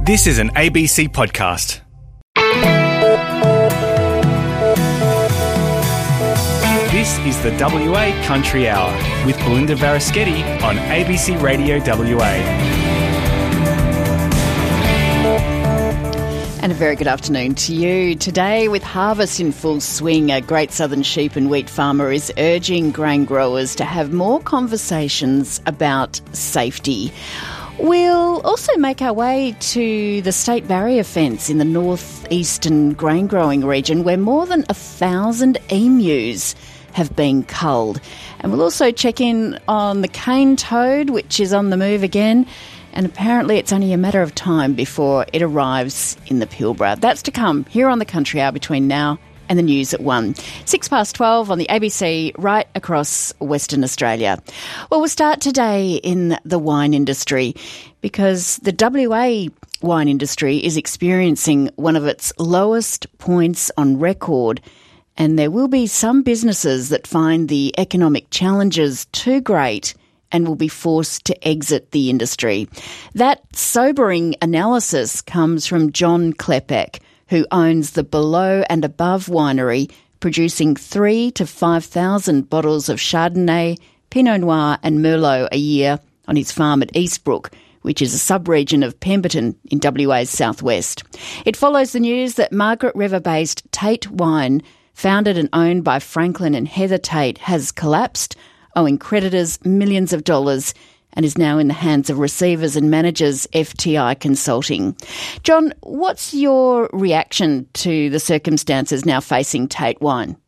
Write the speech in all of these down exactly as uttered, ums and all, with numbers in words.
This is an A B C podcast. This is the W A Country Hour with Belinda Varaschetti on A B C Radio W A. And a very good afternoon to you. Today, with harvest in full swing, a Great Southern sheep and wheat farmer is urging grain growers to have more conversations about safety. We'll also make our way to the state barrier fence in the northeastern grain growing region, where more than a thousand emus have been culled. And we'll also check in on the cane toad, which is on the move again. And apparently it's only a matter of time before it arrives in the Pilbara. That's to come here on the Country Hour between now and the news at one. Six past twelve on the A B C right across Western Australia. Well, we'll start today in the wine industry because the W A wine industry is experiencing one of its lowest points on record, and there will be some businesses that find the economic challenges too great and will be forced to exit the industry. That sobering analysis comes from John Klepek, who owns the Below and Above winery, producing three to five thousand bottles of Chardonnay, Pinot Noir and Merlot a year on his farm at Eastbrook, which is a sub-region of Pemberton in W A's southwest. It follows the news that Margaret River-based Tate Wine, founded and owned by Franklin and Heather Tate, has collapsed, owing creditors millions of dollars, and is now in the hands of receivers and managers F T I Consulting. John, what's your reaction to the circumstances now facing Tate Wine?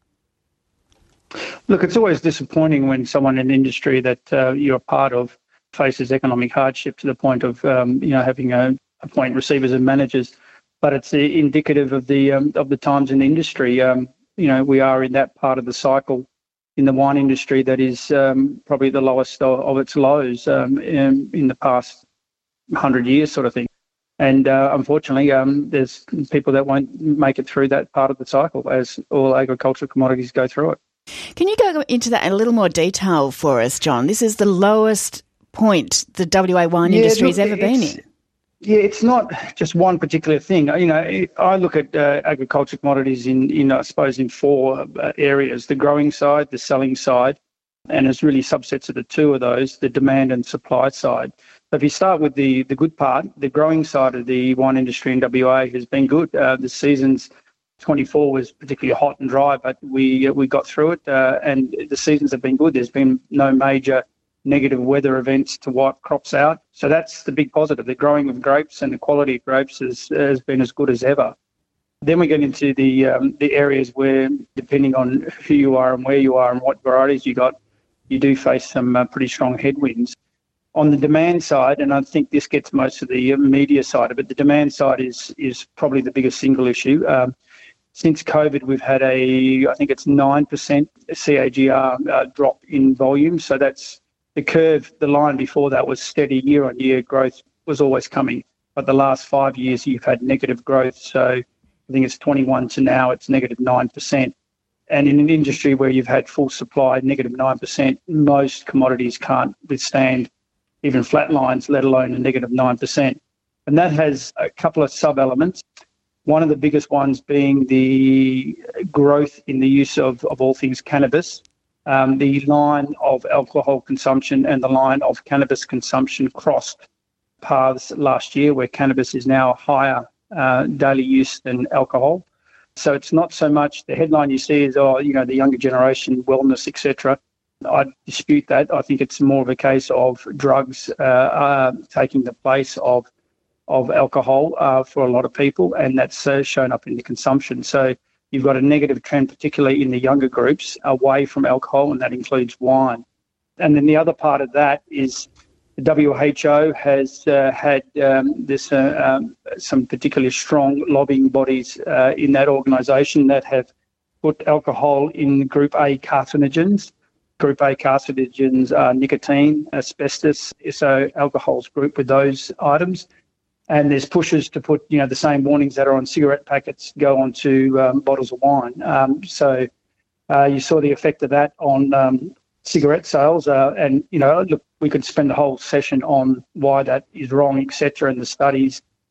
Look, it's always disappointing when someone in the industry that uh, you're a part of faces economic hardship to the point of um, you know having to appoint receivers and managers. But it's indicative of the um, of the times in the industry. Um, you know, we are in that part of the cycle in the wine industry that is um, probably the lowest of, of its lows um, in, in the past hundred years, sort of thing. And uh, unfortunately, um, there's people that won't make it through that part of the cycle as all agricultural commodities go through it. Can you go into that in a little more detail for us, John? This is the lowest point the W A wine yeah, industry look, has ever been in. Yeah, it's not just one particular thing. You know, I look at uh, agriculture commodities in, in, I suppose, in four uh, areas: the growing side, the selling side, and it's really subsets of the two of those, the demand and supply side. So if you start with the, the good part, the growing side of the wine industry in W A has been good. Uh, the seasons twenty-four was particularly hot and dry, but we uh, we got through it, uh, and the seasons have been good. There's been no major negative weather events to wipe crops out. So that's the big positive. The growing of grapes and the quality of grapes has, has been as good as ever. Then we get into the um, the areas where, depending on who you are and where you are and what varieties you got, you do face some uh, pretty strong headwinds. On the demand side, and I think this gets most of the media side of it, the demand side is is probably the biggest single issue. Um, since COVID, we've had a, I think it's nine percent C A G R uh, drop in volume. So that's the curve, the line before that was steady year-on-year growth was always coming. But the last five years, you've had negative growth. So I think it's twenty-one to now, it's negative nine percent. And in an industry where you've had full supply, negative nine percent, most commodities can't withstand even flat lines, let alone a negative nine percent. And that has a couple of sub-elements. One of the biggest ones being the growth in the use of, of all things cannabis. Um, the line of alcohol consumption and the line of cannabis consumption crossed paths last year, where cannabis is now higher uh, daily use than alcohol. So it's not so much the headline you see is, oh, you know, the younger generation, wellness, et cetera. I dispute that. I think it's more of a case of drugs uh, uh, taking the place of of alcohol uh, for a lot of people, and that's uh, shown up in the consumption. So you've got a negative trend, particularly in the younger groups, away from alcohol, and that includes wine. And then the other part of that is the W H O has uh, had um, this uh, um, some particularly strong lobbying bodies uh, in that organisation that have put alcohol in Group A carcinogens. Group A carcinogens are nicotine, asbestos, so alcohol's grouped with those items. And there's pushes to put, you know, the same warnings that are on cigarette packets go onto um, bottles of wine. Um, so uh, you saw the effect of that on um, cigarette sales. Uh, and, you know, look, we could spend the whole session on why that is wrong, et cetera, and the studies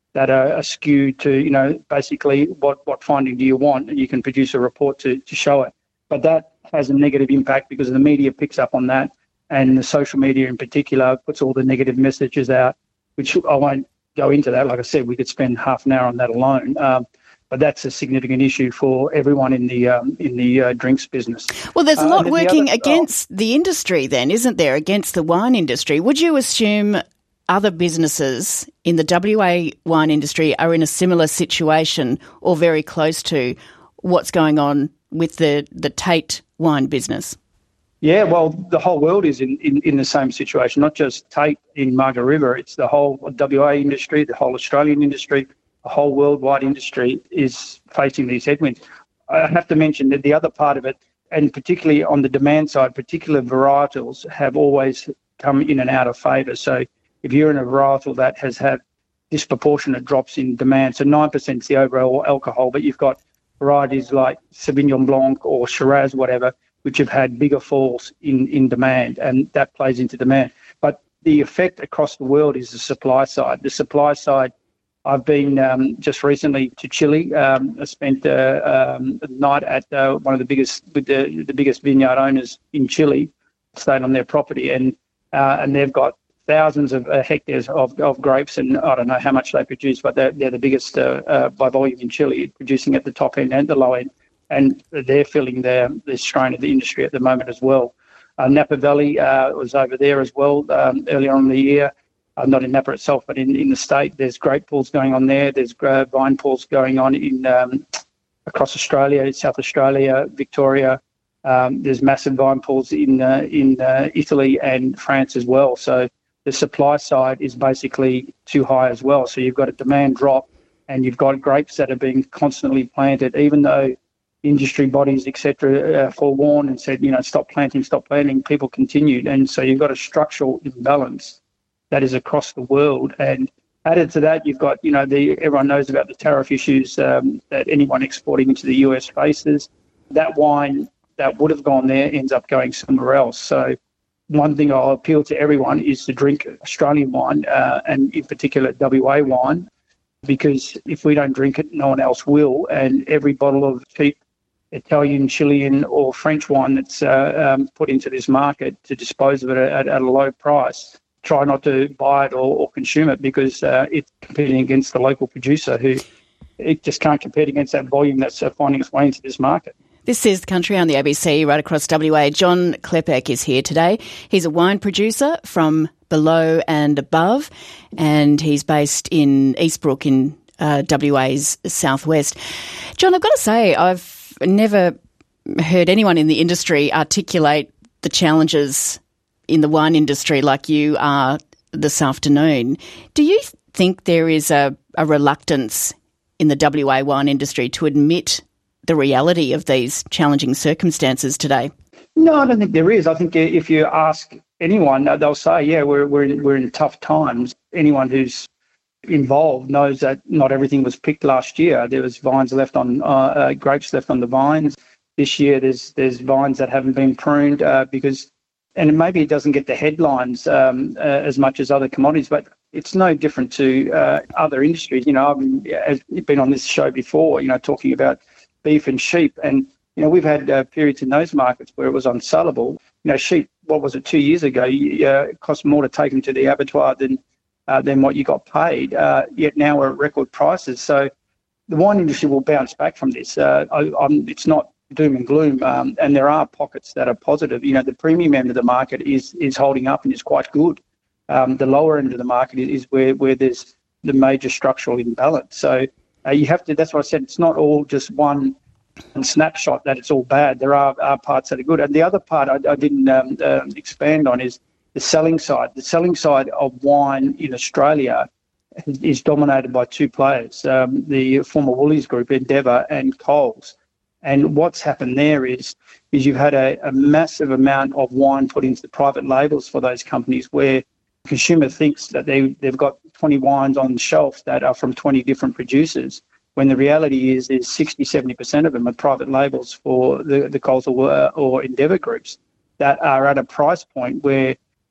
that are, are skewed to, you know, basically what, what finding do you want, and you can produce a report to, to show it. But that has a negative impact because the media picks up on that, and the social media in particular puts all the negative messages out, which I won't go into that. Like I said, we could spend half an hour on that alone. Um, but that's a significant issue for everyone in the um, in the uh, drinks business. Well, there's a lot uh, working the other, against oh, the industry then, isn't there, against the wine industry? Would you assume other businesses in the W A wine industry are in a similar situation or very close to what's going on with the, the Tate wine business? Yeah, well, the whole world is in, in, in the same situation, not just Tate in Margaret River. It's the whole W A industry, the whole Australian industry, the whole worldwide industry is facing these headwinds. I have to mention that the other part of it, and particularly on the demand side, particular varietals have always come in and out of favour. So if you're in a varietal that has had disproportionate drops in demand, so nine percent is the overall alcohol, but you've got varieties like Sauvignon Blanc or Shiraz, whatever, which have had bigger falls in, in demand, and that plays into demand. But the effect across the world is the supply side. The supply side, I've been um, just recently to Chile. Um, I spent uh, um, a night at uh, one of the biggest with the, the biggest vineyard owners in Chile, stayed on their property, and uh, and they've got thousands of uh, hectares of, of grapes, and I don't know how much they produce, but they're, they're the biggest uh, uh, by volume in Chile, producing at the top end and the low end, and they're filling their, the strain of the industry at the moment as well. Uh, Napa Valley uh, was over there as well um, earlier on in the year, uh, not in Napa itself, but in, in the state. There's grape pools going on there. There's uh, vine pools going on in um, across Australia, South Australia, Victoria. Um, there's massive vine pools in uh, in uh, Italy and France as well. So the supply side is basically too high as well. So you've got a demand drop, and you've got grapes that are being constantly planted, even though industry bodies, et cetera, uh, forewarned and said, you know, stop planting, stop planting, people continued. And so you've got a structural imbalance that is across the world. And added to that, you've got, you know, the everyone knows about the tariff issues um, that anyone exporting into the U S faces. That wine that would have gone there ends up going somewhere else. So one thing I'll appeal to everyone is to drink Australian wine, uh, and in particular W A wine, because if we don't drink it, no one else will. And every bottle of cheap Italian, Chilean or French wine that's uh, um, put into this market to dispose of it at, at a low price, try not to buy it or, or consume it, because uh, it's competing against the local producer who it just can't compete against that volume that's uh, finding its way into this market. This is The Country on the A B C right across W A. John Klepek is here today. He's a wine producer from Below and Above, and he's based in Eastbrook in uh, W A's southwest. John, I've got to say, I've never heard anyone in the industry articulate the challenges in the wine industry like you are this afternoon. Do you think there is a, a reluctance in the W A wine industry to admit the reality of these challenging circumstances today? No, I don't think there is. I think if you ask anyone, they'll say, yeah, we're we're in, we're in tough times. Anyone who's involved knows that not everything was picked last year. There was vines left on, uh, uh, grapes left on the vines. This year there's there's vines that haven't been pruned uh, because, and maybe it doesn't get the headlines um, uh, as much as other commodities, but it's no different to uh, other industries. You know, I've been on this show before, you know, talking about beef and sheep, and you know, we've had uh, periods in those markets where it was unsellable. You know, sheep, what was it, two years ago, uh, it cost more to take them to the abattoir than uh, than what you got paid, uh, yet now we're at record prices. So the wine industry will bounce back from this. Uh, I, I'm, it's not doom and gloom, um, and there are pockets that are positive. You know, the premium end of the market is is holding up and is quite good. Um, the lower end of the market is where, where there's the major structural imbalance. So uh, you have to, that's what I said, it's not all just one snapshot that it's all bad. There are, are parts that are good. And the other part I, I didn't um, uh, expand on is the selling side. The selling side of wine in Australia is, is dominated by two players, um, the former Woolies Group, Endeavour, and Coles. And what's happened there is, is you've had a, a massive amount of wine put into the private labels for those companies, where the consumer thinks that they, they've got twenty wines on the shelf that are from twenty different producers, when the reality is is sixty, seventy percent of them are private labels for the, the Coles or, or Endeavour groups that are at a price point where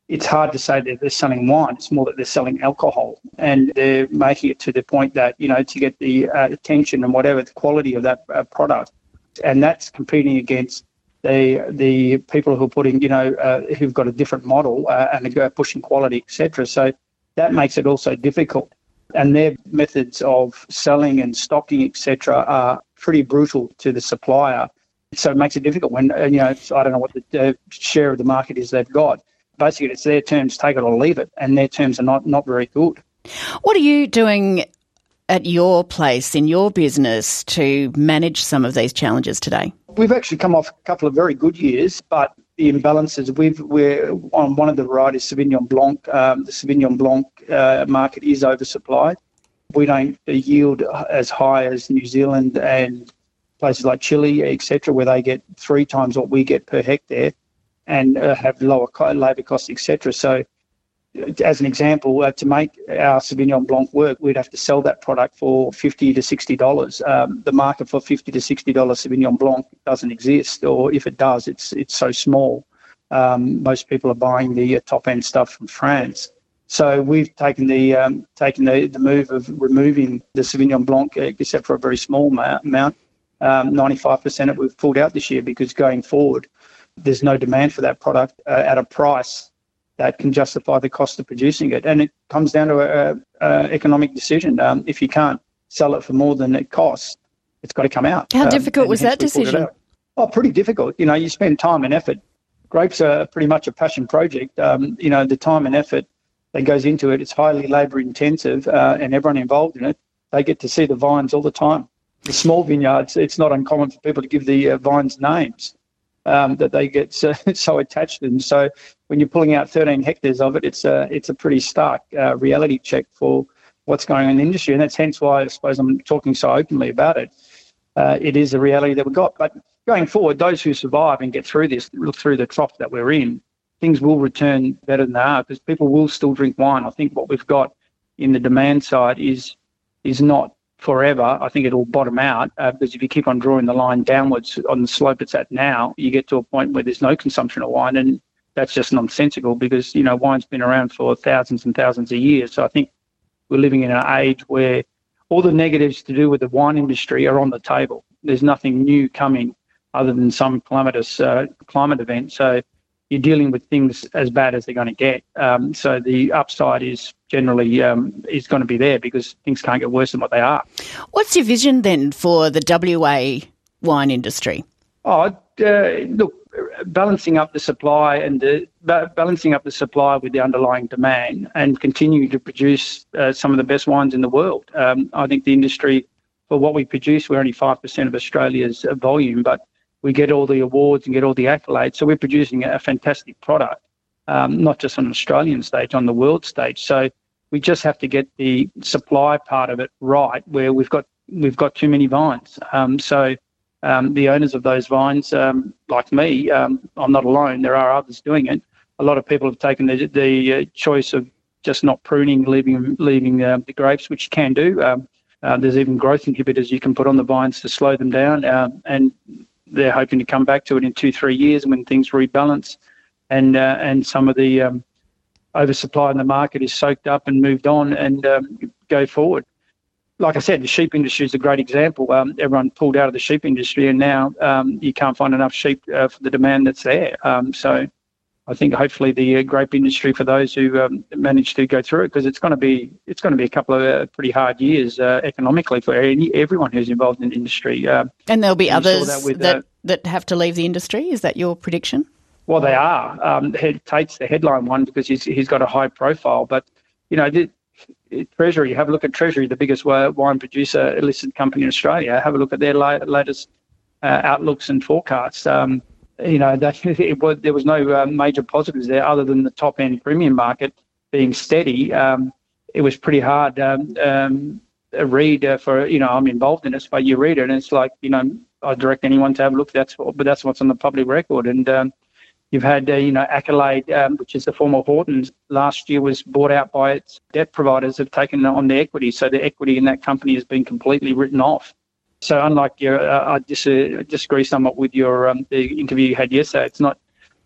it's hard to say that they're selling wine. It's more that they're selling alcohol, and they're making it to the point that, you know, to get the uh, attention and whatever, the quality of that uh, product. And that's competing against the the people who are putting, you know, uh, who've got a different model uh, and are pushing quality, et cetera. So that makes it also difficult. And their methods of selling and stocking, et cetera, are pretty brutal to the supplier. So it makes it difficult when, uh, you know, I don't know what the uh, share of the market is they've got. Basically, it's their terms, take it or leave it, and their terms are not, not very good. What are you doing at your place in your business to manage some of these challenges today? We've actually come off a couple of very good years, but the imbalances, we've, we're on one of the varieties, Sauvignon Blanc. Um, the Sauvignon Blanc uh, market is oversupplied. We don't yield as high as New Zealand and places like Chile, et cetera, where they get three times what we get per hectare and uh, have lower co- labour costs, et cetera. So, as an example, uh, to make our Sauvignon Blanc work, we'd have to sell that product for fifty to sixty dollars. Um, the market for fifty to sixty dollars Sauvignon Blanc doesn't exist, or if it does, it's it's so small. Um, most people are buying the uh, top-end stuff from France. So we've taken the um, taken the, the move of removing the Sauvignon Blanc, uh, except for a very small ma- amount. Um, ninety-five percent of it we've pulled out this year because going forward, there's no demand for that product uh, at a price that can justify the cost of producing it. And it comes down to an economic decision. Um, if you can't sell it for more than it costs, it's got to come out. How um, difficult was that decision? Oh, pretty difficult. You know, you spend time and effort. Grapes are pretty much a passion project. Um, you know, the time and effort that goes into it, it's highly labour intensive, uh, and everyone involved in it, they get to see the vines all the time. The small vineyards, it's not uncommon for people to give the uh, vines names. Um, that they get so, so attached to them. So when you're pulling out thirteen hectares of it, it's a, it's a pretty stark uh, reality check for what's going on in the industry. And that's hence why I suppose I'm talking so openly about it. Uh, it is a reality that we've got. But going forward, those who survive and get through this, through the trough that we're in, things will return better than they are because people will still drink wine. I think what we've got in the demand side is is not forever. I think it'll bottom out uh, because if you keep on drawing the line downwards on the slope it's at now, you get to a point where there's no consumption of wine, and that's just nonsensical because, you know, wine's been around for thousands and thousands of years. So I think we're living in an age where all the negatives to do with the wine industry are on the table. There's nothing new coming other than some calamitous uh, climate event. So you're dealing with things as bad as they're going to get. Um, so the upside is generally um, is going to be there because things can't get worse than what they are. What's your vision then for the W A wine industry? Oh, uh, look, balancing up the supply and the ba- balancing up the supply with the underlying demand and continue to produce uh, some of the best wines in the world. Um, I think the industry, for what we produce, we're only five percent of Australia's uh, volume, but we get all the awards and get all the accolades. So we're producing a fantastic product, um, not just on an Australian stage, on the world stage. So we just have to get the supply part of it right, where we've got we've got too many vines. Um, so um, the owners of those vines, um, like me, um, I'm not alone. There are others doing it. A lot of people have taken the, the uh, choice of just not pruning, leaving leaving uh, the grapes, which you can do. Um, uh, there's even growth inhibitors you can put on the vines to slow them down, uh, and they're hoping to come back to it in two, three years when things rebalance and uh, and some of the um, oversupply in the market is soaked up and moved on and um, go forward. Like I said, the sheep industry is a great example. Um, everyone pulled out of the sheep industry and now um, you can't find enough sheep uh, for the demand that's there. Um, so I think hopefully the uh, grape industry, for those who um, manage to go through it, because it's going to be it's going to be a couple of uh, pretty hard years uh, economically for any, everyone who's involved in the industry. Uh, and there'll be others that, with, that, uh, that have to leave the industry. Is that your prediction? Well, they are. Um, Tate's the headline one because he's he's got a high profile. But, you know, the, Treasury, have a look at Treasury, the biggest wine producer listed company in Australia. Have a look at their la- latest uh, outlooks and forecasts. Um, you know, that, it was, there was no uh, major positives there other than the top-end premium market being steady. Um, it was pretty hard um, um, a read uh, for, you know, I'm involved in this, but you read it and it's like, you know, I direct anyone to have a look. That's what, but that's what's on the public record. And um, you've had, uh, you know, Accolade, um, which is the former Hortons, last year was bought out by its debt providers, have taken on the equity. So the equity in that company has been completely written off. So unlike your, uh, I dis- uh, disagree somewhat with your um, the interview you had yesterday. It's not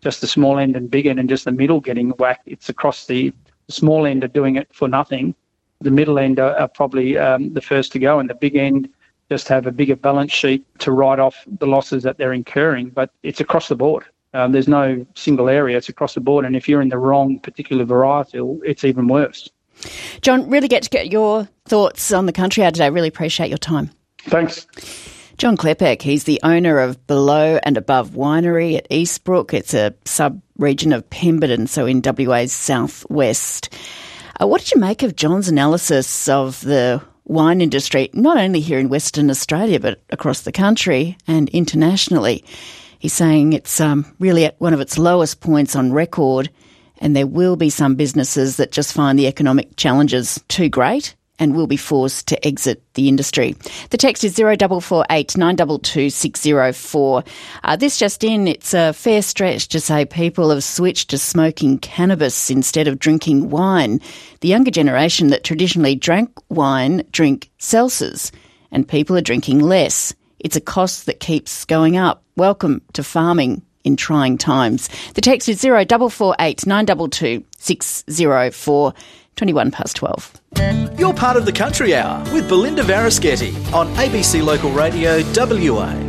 just the small end and big end and just the middle getting whacked. It's across the, the small end are doing it for nothing. The middle end are, are probably um, the first to go, and the big end just have a bigger balance sheet to write off the losses that they're incurring. But it's across the board. Um, there's no single area. It's across the board. And if you're in the wrong particular varietal, it's even worse. John, really get to get your thoughts on the Country Hour today. Really appreciate your time. Thanks. John Klepek, he's the owner of Below and Above Winery at Eastbrook. It's a sub-region of Pemberton, so in W A's southwest. Uh, what did you make of John's analysis of the wine industry, not only here in Western Australia, but across the country and internationally? He's saying it's um, really at one of its lowest points on record, and there will be some businesses that just find the economic challenges too great and will be forced to exit the industry. The text is zero four four eight nine two two six zero four. Uh, this just in, it's a fair stretch to say people have switched to smoking cannabis instead of drinking wine. The younger generation that traditionally drank wine drink seltzers, and people are drinking less. It's a cost that keeps going up. Welcome to farming in trying times. The text is zero four four eight nine two two six zero four. twenty-one past twelve. You're part of the Country Hour with Belinda Varaschetti on A B C Local Radio W A.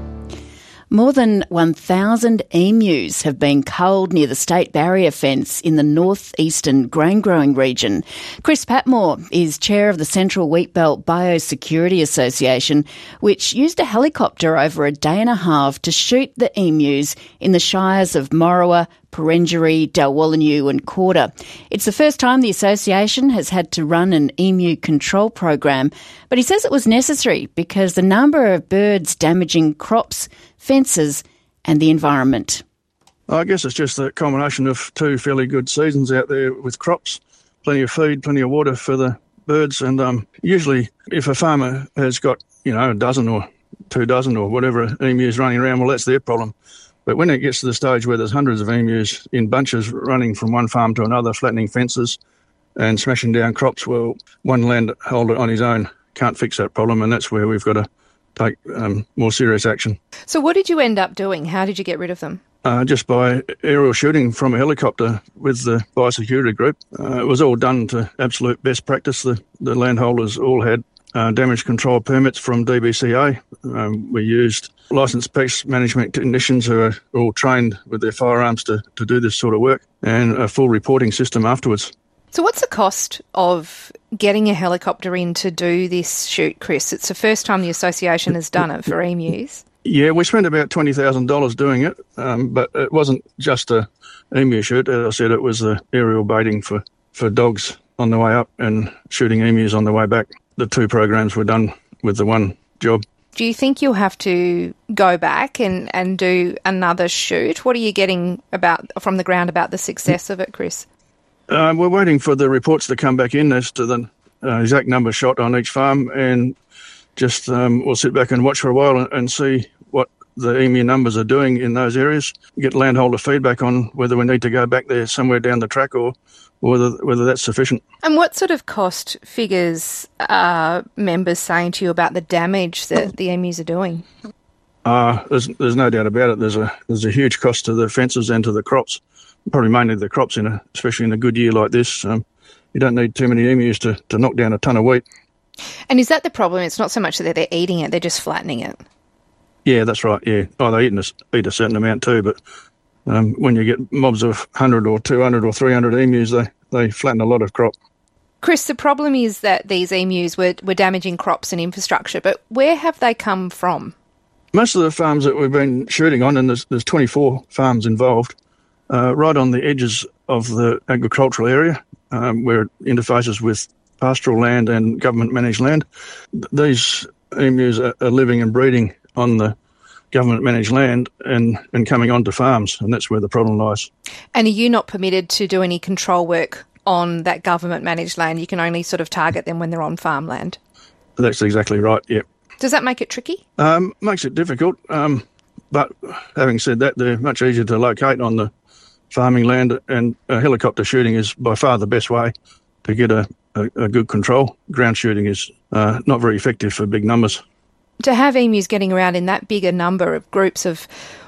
More than one thousand emus have been culled near the state barrier fence in the northeastern grain-growing region. Chris Patmore is chair of the Central Wheatbelt Biosecurity Association, which used a helicopter over a day and a half to shoot the emus in the shires of Morawa, Perenjori, Dalwallinu and Corder. It's the first time the association has had to run an emu control program, but he says it was necessary because the number of birds damaging crops, fences and the environment. I guess it's just a combination of two fairly good seasons out there with crops, plenty of feed, plenty of water for the birds, and um, usually if a farmer has got, you know, a dozen or two dozen or whatever emus running around, well, that's their problem. But when it gets to the stage where there's hundreds of emus in bunches running from one farm to another, flattening fences and smashing down crops, well, one landholder on his own can't fix that problem, and that's where we've got to take um, more serious action. So what did you end up doing? How did you get rid of them? Uh, just by aerial shooting from a helicopter with the biosecurity group. Uh, it was all done to absolute best practice. The, the landholders all had uh, damage control permits from D B C A. Um, we used licensed pest management technicians who are all trained with their firearms to, to do this sort of work, and a full reporting system afterwards. So what's the cost of getting a helicopter in to do this shoot, Chris? It's the first time the association has done it for emus. Yeah, we spent about twenty thousand dollars doing it, um, but it wasn't just a emu shoot. As I said, it was the aerial baiting for, for dogs on the way up and shooting emus on the way back. The two programs were done with the one job. Do you think you'll have to go back and, and do another shoot? What are you getting about from the ground about the success of it, Chris? Uh, we're waiting for the reports to come back in as to the uh, exact number shot on each farm, and just um, we'll sit back and watch for a while and, and see what the emu numbers are doing in those areas, get landholder feedback on whether we need to go back there somewhere down the track or, or whether, whether that's sufficient. And what sort of cost figures are members saying to you about the damage that the emus are doing? Uh, there's, there's no doubt about it. There's a there's a huge cost to the fences and to the crops. Probably mainly the crops, in a, especially in a good year like this. Um, you don't need too many emus to, to knock down a ton of wheat. And is that the problem? It's not so much that they're eating it, they're just flattening it. Yeah, that's right, yeah. Oh, they eat a, eat a certain amount too, but um, when you get mobs of one hundred or two hundred or three hundred emus, they, they flatten a lot of crop. Chris, the problem is that these emus were, were damaging crops and infrastructure, but where have they come from? Most of the farms that we've been shooting on, and there's, there's twenty-four farms involved, Uh, right on the edges of the agricultural area, um, where it interfaces with pastoral land and government-managed land. These emus are, are living and breeding on the government-managed land and, and coming onto farms, and that's where the problem lies. And are you not permitted to do any control work on that government-managed land? You can only sort of target them when they're on farmland? That's exactly right, yeah. Does that make it tricky? Um, makes it difficult, um, but having said that, they're much easier to locate on the farming land, and uh, helicopter shooting is by far the best way to get a, a, a good control. Ground shooting is uh, not very effective for big numbers. To have emus getting around in that bigger number of groups of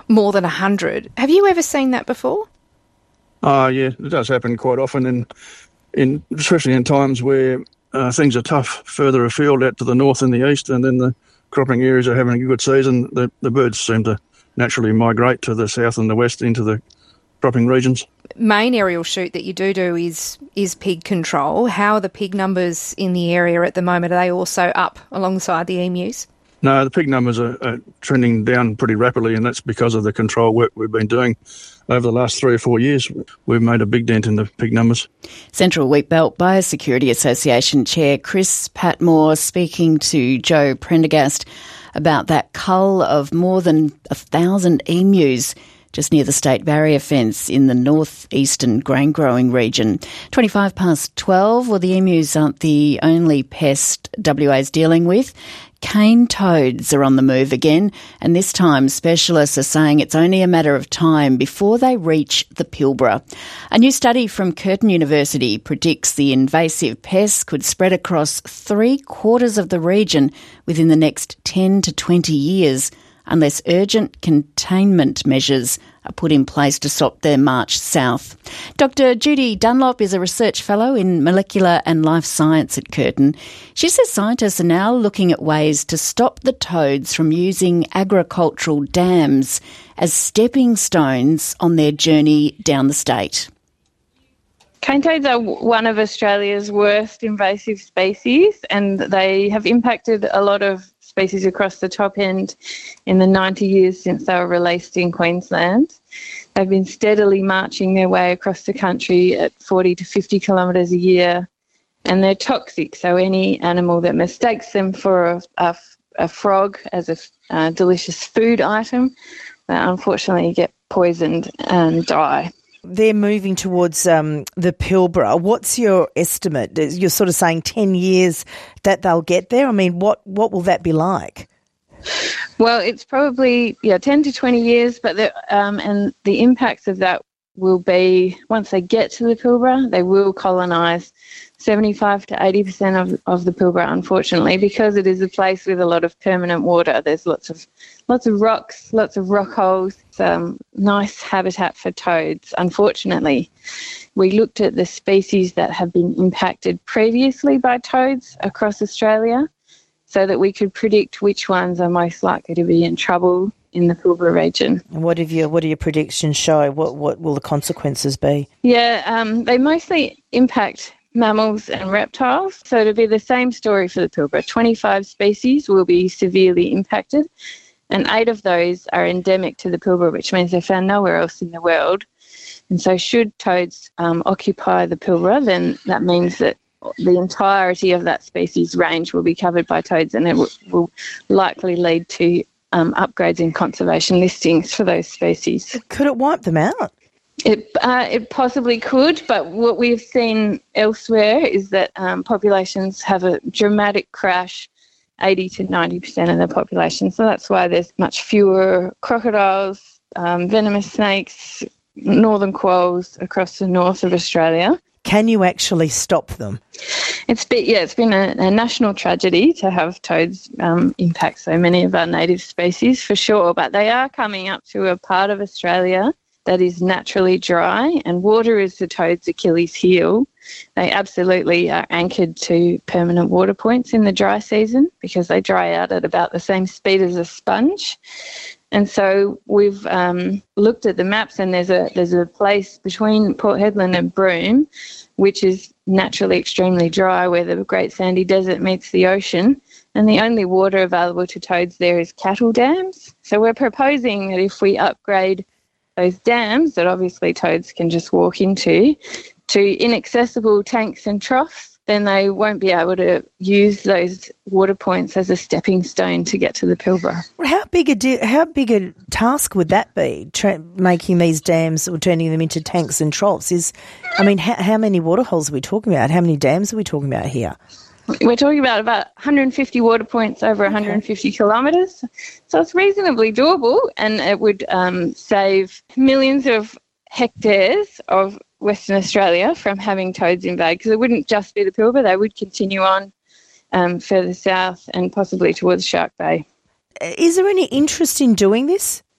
more than one hundred. Have you ever seen that before? Oh, yeah, it does happen quite often, in, in especially in times where uh, things are tough further afield out to the north and the east, and then the cropping areas are having a good season. The, the birds seem to naturally migrate to the south and the west into the cropping regions. Main aerial shoot that you do do is is pig control. How are the pig numbers in the area at the moment? Are they also up alongside the emus? No, the pig numbers are, are trending down pretty rapidly, and that's because of the control work we've been doing over the last three or four years. We've made a big dent in the pig numbers. Central Wheatbelt Biosecurity Association Chair Chris Patmore speaking to Joe Prendergast about that cull of more than a thousand emus just near the state barrier fence in the northeastern grain growing region. twenty-five past twelve, well, the emus aren't the only pest W A's dealing with. Cane toads are on the move again, and this time specialists are saying it's only a matter of time before they reach the Pilbara. A new study from Curtin University predicts the invasive pests could spread across three quarters of the region within the next ten to twenty years, unless urgent containment measures are put in place to stop their march south. Doctor Judy Dunlop is a research fellow in molecular and life science at Curtin. She says scientists are now looking at ways to stop the toads from using agricultural dams as stepping stones on their journey down the state. Cane toads are one of Australia's worst invasive species, and they have impacted a lot of species across the top end in the ninety years since they were released in Queensland. They've been steadily marching their way across the country at forty to fifty kilometres a year, and they're toxic, so any animal that mistakes them for a, a, a frog as a uh, delicious food item, they unfortunately get poisoned and die. They're moving towards um, the Pilbara. What's your estimate? You're sort of saying ten years that they'll get there. I mean, what, what will that be like? Well, it's probably, yeah, ten to twenty years, but the, um, and the impacts of that will be, once they get to the Pilbara, they will colonise seventy-five to eighty percent of, of the Pilbara, unfortunately, because it is a place with a lot of permanent water. There's lots of lots of rocks, lots of rock holes. It's um, nice habitat for toads. Unfortunately, we looked at the species that have been impacted previously by toads across Australia so that we could predict which ones are most likely to be in trouble in the Pilbara region. And what have your what do your predictions show? What what will the consequences be? Yeah, um, they mostly impact mammals and reptiles. So it'll be the same story for the Pilbara. twenty-five species will be severely impacted, and eight of those are endemic to the Pilbara, which means they're found nowhere else in the world. And so should toads um, occupy the Pilbara, then that means that the entirety of that species range will be covered by toads, and it w- will likely lead to um, upgrades in conservation listings for those species. Could it wipe them out? It uh, it possibly could, but what we've seen elsewhere is that um, populations have a dramatic crash, eighty to ninety percent of the population. So that's why there's much fewer crocodiles, um, venomous snakes, northern quolls across the north of Australia. Can you actually stop them? It's been, yeah, it's been a, a national tragedy to have toads um, impact so many of our native species, for sure, but they are coming up to a part of Australia that is naturally dry, and water is the toad's Achilles heel. They absolutely are anchored to permanent water points in the dry season because they dry out at about the same speed as a sponge. And so we've um, looked at the maps, and there's a there's a place between Port Hedland and Broome which is naturally extremely dry, where the Great Sandy Desert meets the ocean, and the only water available to toads there is cattle dams. So we're proposing that if we upgrade those dams that obviously toads can just walk into, to inaccessible tanks and troughs, then they won't be able to use those water points as a stepping stone to get to the Pilbara. How big a di- how big a task would that be, tra- making these dams or turning them into tanks and troughs? Is, I mean, ha- how many water holes are we talking about? How many dams are we talking about here? We're talking about about one hundred fifty water points over one hundred fifty okay. kilometres. So it's reasonably doable, and it would um, save millions of hectares of Western Australia from having toads invade, because it wouldn't just be the Pilbara, they would continue on um, further south and possibly towards Shark Bay. Is there any interest in doing this?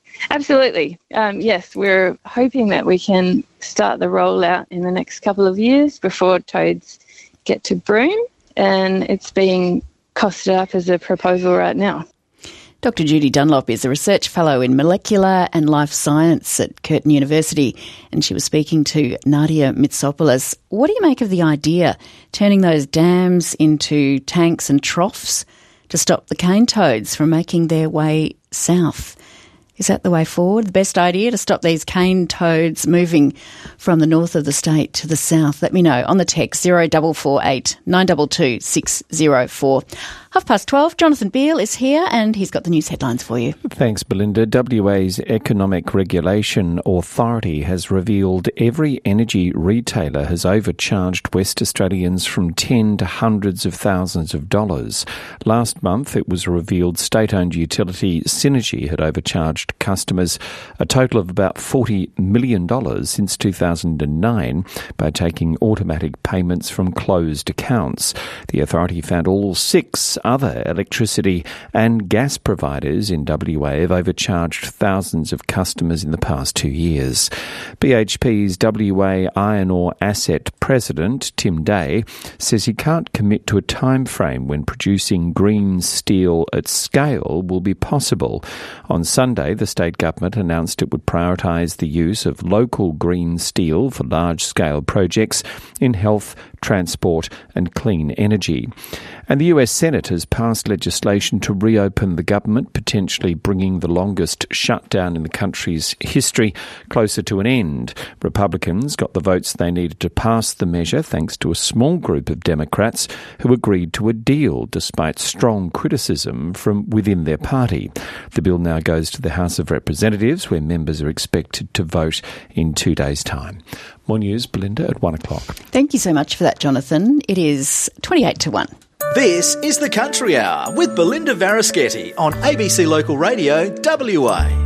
Absolutely. Um, yes, we're hoping that we can start the rollout in the next couple of years before toads get to Broome, and it's being costed up as a proposal right now. Doctor Judy Dunlop is a research fellow in molecular and life science at Curtin University, and she was speaking to Nadia Mitsopoulos. What do you make of the idea, turning those dams into tanks and troughs to stop the cane toads from making their way south? Is that the way forward? The best idea to stop these cane toads moving from the north of the state to the south? Let me know on the text zero four four eight nine two two six zero four. Half past twelve, Jonathan Beale is here and he's got the news headlines for you. Thanks, Belinda. W A's Economic Regulation Authority has revealed every energy retailer has overcharged West Australians from ten to hundreds of thousands of dollars. Last month, it was revealed state-owned utility Synergy had overcharged customers a total of about forty million dollars since two thousand nine by taking automatic payments from closed accounts. The authority found all six other electricity and gas providers in W A have overcharged thousands of customers in the past two years. B H P's W A Iron Ore Asset President, Tim Day, says he can't commit to a time frame when producing green steel at scale will be possible. On Sunday, the state government announced it would prioritise the use of local green steel for large-scale projects in health, transport and clean energy. And the U S Senate has passed legislation to reopen the government, potentially bringing the longest shutdown in the country's history closer to an end. Republicans got the votes they needed to pass the measure thanks to a small group of Democrats who agreed to a deal despite strong criticism from within their party. The bill now goes to the House of Representatives, where members are expected to vote in two days' time. More news, Belinda, at one o'clock. Thank you so much for that, Jonathan. It is twenty-eight to one. This is the Country Hour with Belinda Varaschetti on A B C Local Radio W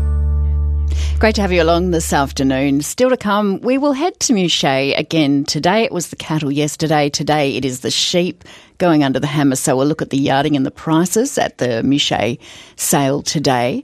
A. Great to have you along this afternoon. Still to come, we will head to Muchea again today. It was the cattle yesterday. Today it is the sheep going under the hammer. So we'll look at the yarding and the prices at the Muchea sale today.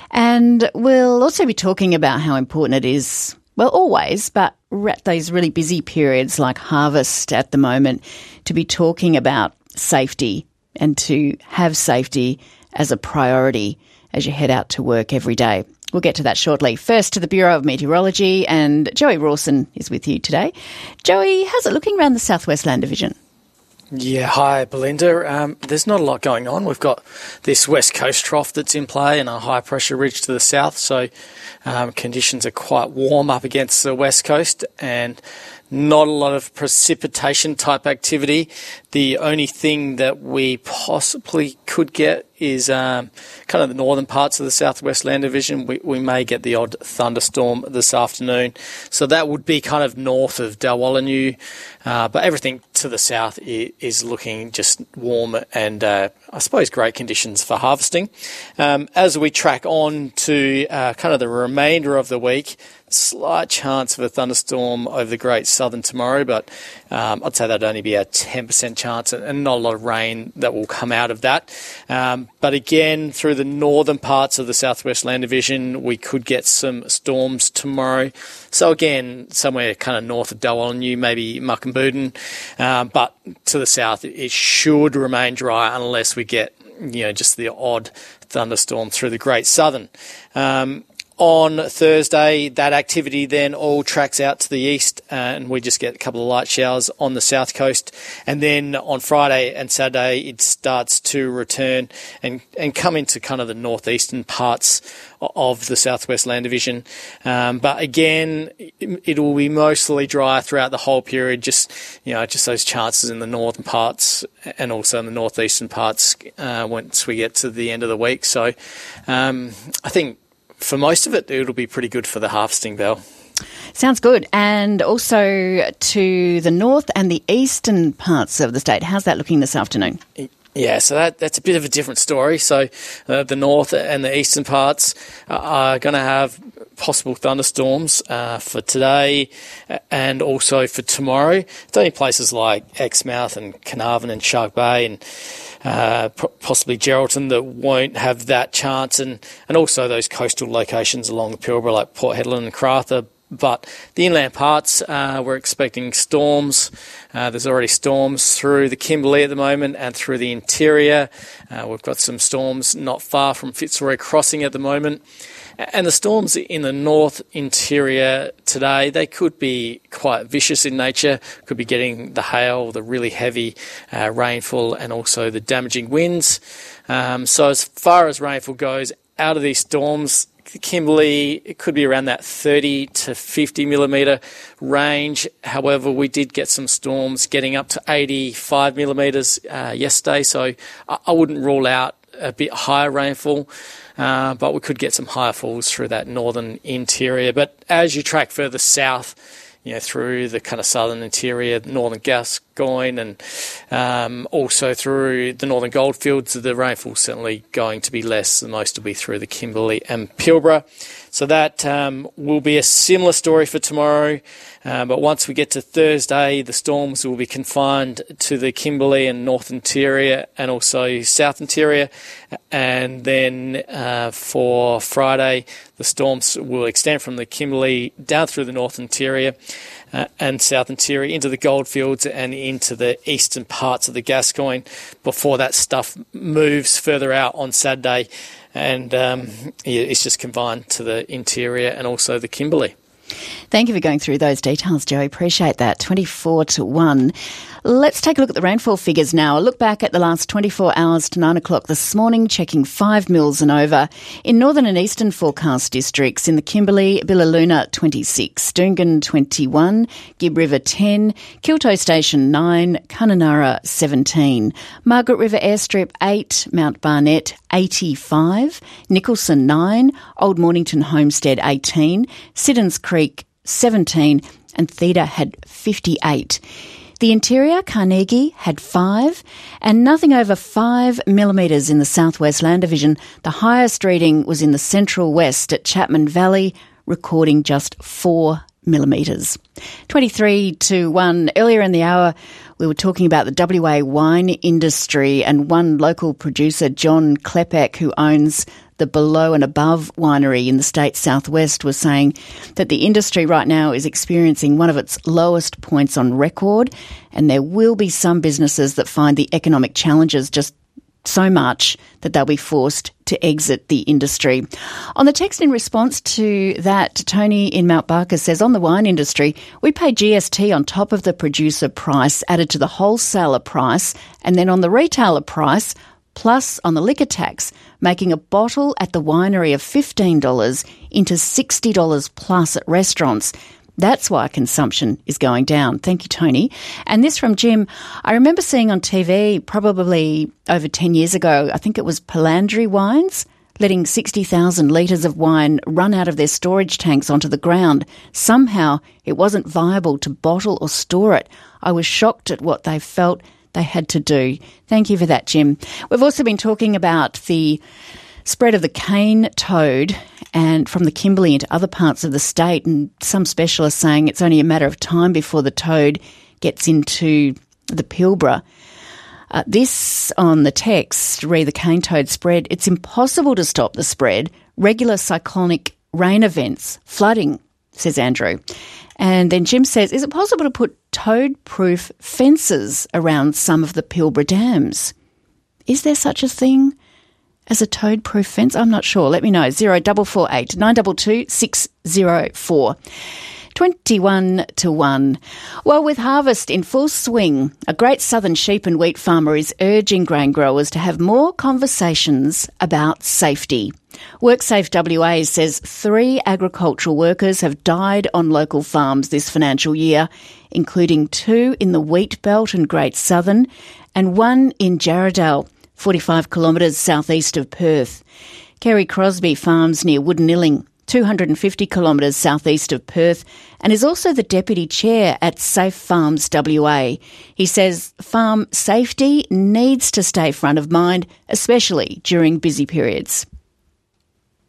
And we'll also be talking about how important it is, well, always, but at those really busy periods like harvest at the moment, to be talking about safety and to have safety as a priority as you head out to work every day. We'll get to that shortly. First to the Bureau of Meteorology, and Joey Rawson is with you today. Joey, how's it looking around the South West Land Division? Yeah, hi Belinda. Um, there's not a lot going on. We've got this west coast trough that's in play and a high pressure ridge to the south, so um, conditions are quite warm up against the west coast and not a lot of precipitation type activity. The only thing that we possibly could get is um, kind of the northern parts of the Southwest Land Division. We, we may get the odd thunderstorm this afternoon. So that would be kind of north of Dalwallinu. Uh, but everything to the south is, is looking just warm and uh, I suppose great conditions for harvesting. Um, as we track on to uh, kind of the remainder of the week, slight chance of a thunderstorm over the Great Southern tomorrow, but um, I'd say that'd only be a ten percent chance and not a lot of rain that will come out of that. Um, but again, through the northern parts of the Southwest Land Division, we could get some storms tomorrow. So again, somewhere kind of north of Dalwallinu, maybe Mukinbudin, um, but to the south, it should remain dry unless we get, you know, just the odd thunderstorm through the Great Southern. Um, On Thursday, that activity then all tracks out to the east uh, and we just get a couple of light showers on the south coast. And then on Friday and Saturday, it starts to return and, and come into kind of the northeastern parts of the Southwest Land Division. Um, but again, it, it will be mostly dry throughout the whole period, just, you know, just those chances in the northern parts and also in the northeastern parts uh, once we get to the end of the week. So um, I think for most of it, it'll be pretty good for the harvesting, Belle. Sounds good. And also to the north and the eastern parts of the state. How's that looking this afternoon? Yeah, so that, that's a bit of a different story. So uh, the north and the eastern parts are going to have possible thunderstorms uh, for today and also for tomorrow. It's only places like Exmouth and Carnarvon and Shark Bay and uh, possibly Geraldton that won't have that chance, and, and also those coastal locations along the Pilbara like Port Hedland and Karratha. But the inland parts, uh, we're expecting storms. Uh, there's already storms through the Kimberley at the moment and through the interior. Uh, we've got some storms not far from Fitzroy Crossing at the moment. And the storms in the north interior today, they could be quite vicious in nature, could be getting the hail, the really heavy uh, rainfall and also the damaging winds. Um, so as far as rainfall goes, out of these storms, Kimberley, it could be around that thirty to fifty millimetre range. However, we did get some storms getting up to eighty-five millimetres uh, yesterday, so I, I wouldn't rule out a bit higher rainfall, uh, but we could get some higher falls through that northern interior. But as you track further south, you know, through the kind of southern interior, northern Gascoyne, and um, also through the northern goldfields, the rainfall's certainly going to be less. The most will be through the Kimberley and Pilbara. So that um, will be a similar story for tomorrow. Uh, but once we get to Thursday, the storms will be confined to the Kimberley and North Interior and also South Interior. And then uh, for Friday, the storms will extend from the Kimberley down through the North Interior uh, and South Interior into the Goldfields and into the eastern parts of the Gascoyne before that stuff moves further out on Saturday. And um, it's just confined to the interior and also the Kimberley. Thank you for going through those details, Joe. Appreciate that. twenty-four to one. Let's take a look at the rainfall figures now. A look back at the last twenty-four hours to nine o'clock this morning, checking five mils and over. In northern and eastern forecast districts, in the Kimberley, Billaloona twenty-six, Doongan twenty-one, Gibb River ten, Kilto Station nine, Kununurra seventeen, Margaret River Airstrip eight, Mount Barnett eighty-five, Nicholson nine, Old Mornington Homestead eighteen, Siddons Creek seventeen, and Theda had fifty-eight. The interior, Carnegie, had five, and nothing over five millimetres in the Southwest Land Division. The highest reading was in the Central West at Chapman Valley, recording just four millimetres. twenty-three to one. Earlier in the hour, we were talking about the W A wine industry, and one local producer, John Klepek, who owns the Below and Above winery in the state's southwest, was saying that the industry right now is experiencing one of its lowest points on record, and there will be some businesses that find the economic challenges just so much that they'll be forced to exit the industry. On the text in response to that, Tony in Mount Barker says, on the wine industry, we pay G S T on top of the producer price added to the wholesaler price, and then on the retailer price, plus on the liquor tax, making a bottle at the winery of fifteen dollars into sixty dollars plus at restaurants. That's why consumption is going down. Thank you, Tony. And this from Jim. I remember seeing on T V probably over ten years ago, I think it was Palandri Wines, letting sixty thousand litres of wine run out of their storage tanks onto the ground. Somehow it wasn't viable to bottle or store it. I was shocked at what they felt they had to do. Thank you for that, Jim. We've also been talking about the spread of the cane toad and from the Kimberley into other parts of the state, and some specialists saying it's only a matter of time before the toad gets into the Pilbara. Uh, this on the text, re the cane toad spread, it's impossible to stop the spread. Regular cyclonic rain events, flooding, says Andrew. And then Jim says, is it possible to put toad-proof fences around some of the Pilbara dams? Is there such a thing as a toad-proof fence? I'm not sure. Let me know. Zero double four eight nine two two six zero four. twenty-one to one. Well, with harvest in full swing, a Great Southern sheep and wheat farmer is urging grain growers to have more conversations about safety. WorkSafe W A says three agricultural workers have died on local farms this financial year, including two in the wheat belt and Great Southern and one in Jarradale, forty-five kilometres southeast of Perth. Kerry Crosby farms near Woodanilling, two hundred fifty kilometres southeast of Perth, and is also the Deputy Chair at Safe Farms W A. He says farm safety needs to stay front of mind, especially during busy periods.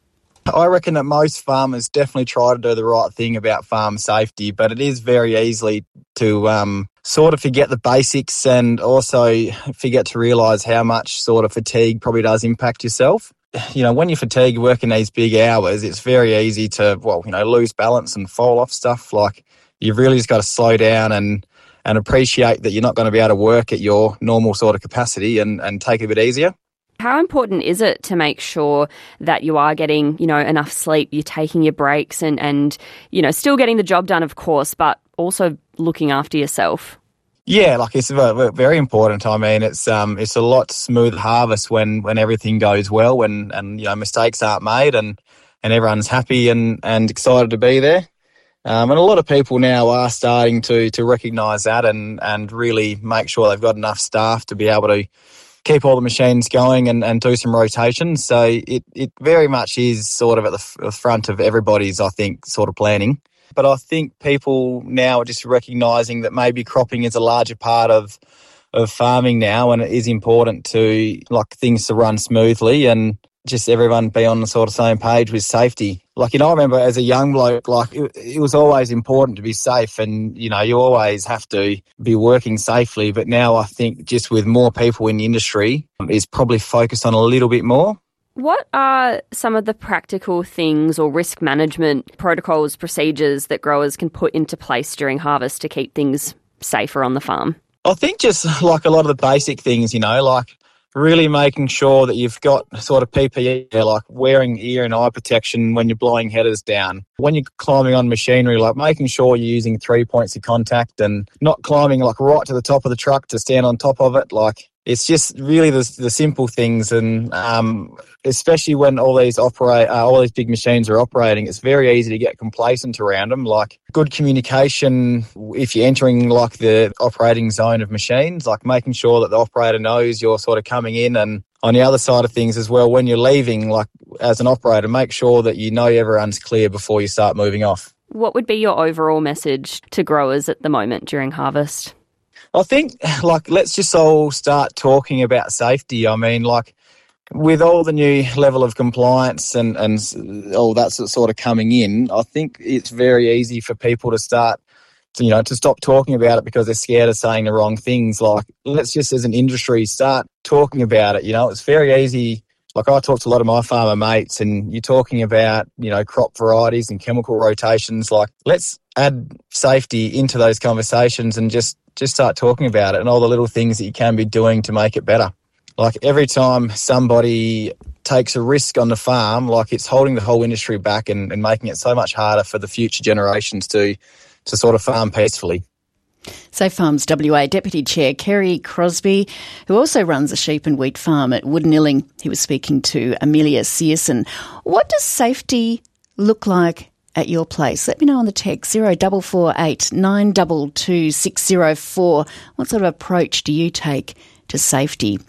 I reckon that most farmers definitely try to do the right thing about farm safety, but it is very easily to um, sort of forget the basics and also forget to realise how much sort of fatigue probably does impact yourself. You know, when you're fatigued working these big hours, it's very easy to, well, you know, lose balance and fall off stuff. Like, you've really just got to slow down and, and appreciate that you're not going to be able to work at your normal sort of capacity and, and take it a bit easier. How important is it to make sure that you are getting, you know, enough sleep, you're taking your breaks and, and, you know, still getting the job done, of course, but also looking after yourself? Yeah, like it's very important. I mean, it's um, it's a lot smoother harvest when, when everything goes well, when and you know mistakes aren't made, and, and everyone's happy and, and excited to be there. Um, and a lot of people now are starting to to recognise that and, and really make sure they've got enough staff to be able to keep all the machines going and, and do some rotations. So it, it very much is sort of at the, f- the front of everybody's, I think, sort of planning. But I think people now are just recognising that maybe cropping is a larger part of of farming now, and it is important to like things to run smoothly and just everyone be on the sort of same page with safety. Like, you know, I remember as a young bloke, like it, it was always important to be safe, and you know, you always have to be working safely. But now I think just with more people in the industry, is probably focused on a little bit more. What are some of the practical things or risk management protocols, procedures that growers can put into place during harvest to keep things safer on the farm? I think just like a lot of the basic things, you know, like really making sure that you've got sort of P P E, like wearing ear and eye protection when you're blowing headers down. When you're climbing on machinery, like making sure you're using three points of contact and not climbing like right to the top of the truck to stand on top of it. Like, it's just really the, the simple things, and um, especially when all these operate, uh, all these big machines are operating, it's very easy to get complacent around them. Like good communication if you're entering like the operating zone of machines, like making sure that the operator knows you're sort of coming in, and on the other side of things as well, when you're leaving, like as an operator, make sure that you know everyone's clear before you start moving off. What would be your overall message to growers at the moment during harvest? I think, like, let's just all start talking about safety. I mean, like, with all the new level of compliance and, and all that sort of coming in, I think it's very easy for people to start, to, you know, to stop talking about it because they're scared of saying the wrong things. Like, let's just, as an industry, start talking about it. You know, it's very easy. Like, I talk to a lot of my farmer mates, and you're talking about, you know, crop varieties and chemical rotations. Like, let's add safety into those conversations and just just start talking about it and all the little things that you can be doing to make it better. Like, every time somebody takes a risk on the farm, like, it's holding the whole industry back and, and making it so much harder for the future generations to to sort of farm peacefully. Safe Farms W A Deputy Chair Kerry Crosby, who also runs a sheep and wheat farm at Woodnilling. He was speaking to Amelia Searson. What does safety look like at your place? Let me know on the text zero four four eight nine two two six zero four. What sort of approach do you take to safety?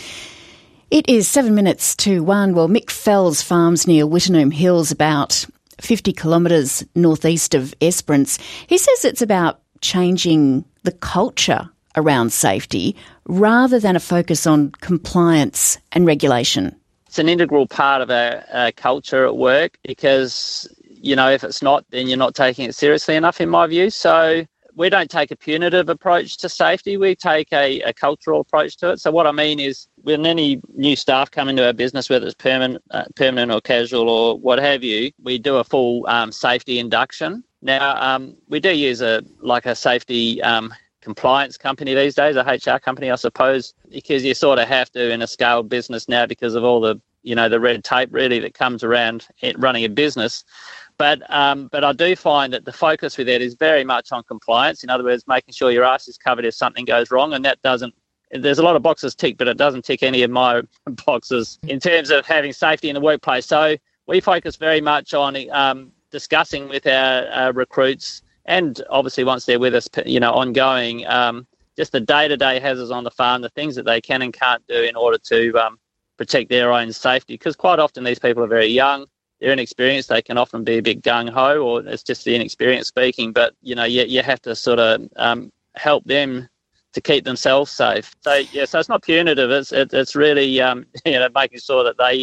It is seven minutes to one. Well, Mick Fells farms near Wittenoom Hills, about fifty kilometres northeast of Esperance. He says it's about changing the culture around safety rather than a focus on compliance and regulation. It's an integral part of our, our culture at work because, you know, if it's not, then you're not taking it seriously enough, in my view. So we don't take a punitive approach to safety. We take a, a cultural approach to it. So what I mean is, when any new staff come into our business, whether it's permanent, uh, permanent or casual or what have you, we do a full um, safety induction. Now, um, we do use a like a safety um, compliance company these days, a H R company, I suppose, because you sort of have to in a scaled business now because of all the, you know, the red tape really that comes around it running a business. But um, but I do find that the focus with it is very much on compliance. In other words, making sure your ass is covered if something goes wrong, and that doesn't. There's a lot of boxes ticked, but it doesn't tick any of my boxes in terms of having safety in the workplace. So we focus very much on um, discussing with our, our recruits, and obviously once they're with us, you know, ongoing, um, just the day-to-day hazards on the farm, the things that they can and can't do in order to um, protect their own safety. Because quite often these people are very young. They're inexperienced. They can often be a bit gung-ho, or it's just the inexperience speaking. But, you know, you, you have to sort of um, help them to keep themselves safe. So, yeah, so it's not punitive. It's it, it's really, um, you know, making sure that they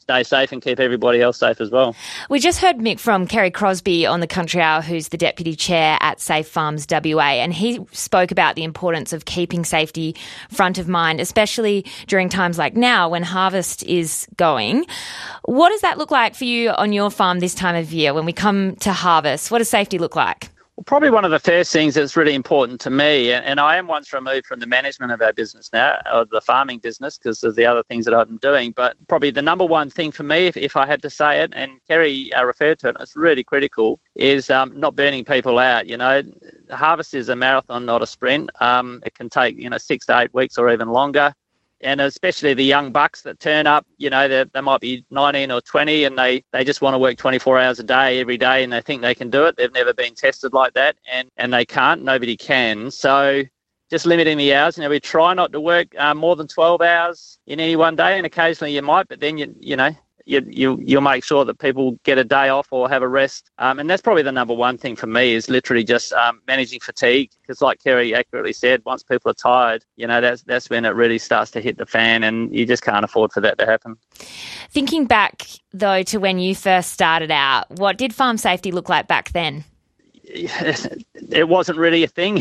stay safe and keep everybody else safe as well. We just heard Mick from Kerry Crosby on the Country Hour, who's the Deputy Chair at Safe Farms W A, and he spoke about the importance of keeping safety front of mind, especially during times like now when harvest is going. What does that look like for you on your farm this time of year when we come to harvest? What does safety look like? Well, probably one of the first things that's really important to me, and I am once removed from the management of our business now, or the farming business, because of the other things that I've been doing, but probably the number one thing for me, if, if I had to say it, and Kerry uh, referred to it, it's really critical, is um, not burning people out. You know, harvest is a marathon, not a sprint. Um, it can take, you know, six to eight weeks or even longer. And especially the young bucks that turn up, you know, they might be nineteen or twenty and they, they just want to work twenty-four hours a day every day and they think they can do it. They've never been tested like that and, and they can't. Nobody can. So just limiting the hours. You know, we try not to work um, more than twelve hours in any one day, and occasionally you might, but then, you you know, you, you, you'll make sure that people get a day off or have a rest. Um, and that's probably the number one thing for me is literally just um, managing fatigue. Because like Kerry accurately said, once people are tired, you know, that's that's when it really starts to hit the fan and you just can't afford for that to happen. Thinking back, though, to when you first started out, what did farm safety look like back then? It wasn't really a thing.